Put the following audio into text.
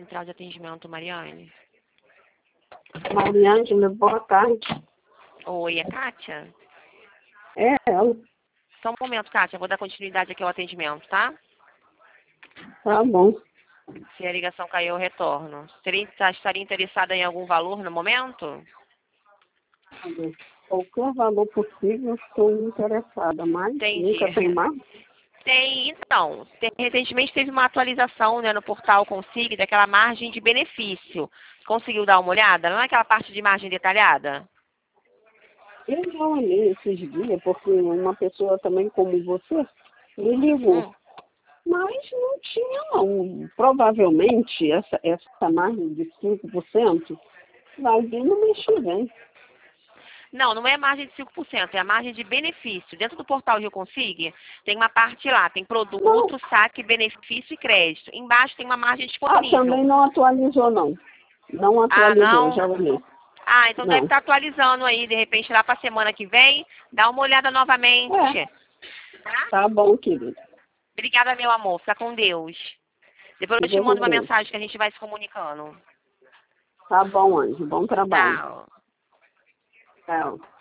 central de atendimento, Mariane. Mariângela, boa tarde. Oi, é Kátia? É ela. Só um momento, Kátia, eu vou dar continuidade aqui ao atendimento, tá? Tá bom. Se a ligação caiu, eu retorno. Estaria interessada em algum valor no momento? Qualquer valor possível, estou interessada, mas Entendi. nunca tem mais. Tem, então, recentemente teve uma atualização, né, no portal Consigue daquela margem de benefício. Conseguiu dar uma olhada? Não é aquela parte de margem detalhada? Eu já olhei esses dias, porque uma pessoa também como você me ligou. Mas não tinha, não. Provavelmente, essa margem de 5% vai vir no mês que vem. Não, não é margem de 5%, é a margem de benefício. Dentro do portal Rio Consigue, tem uma parte lá, tem produto, Não. saque, benefício e crédito. Embaixo tem uma margem Também disponível. não atualizou, não. Não Ah, atualizou, não? já olhei. Ah, então deve Não. estar atualizando aí, de repente, lá para a semana que vem. Dá uma olhada novamente. Tá? Tá bom, querido. Obrigada, meu amor. Fica com Deus. Depois eu te Fica mando com uma Deus. mensagem que a gente vai se comunicando. Tá bom, Anjo. Bom trabalho. Tchau. Tchau.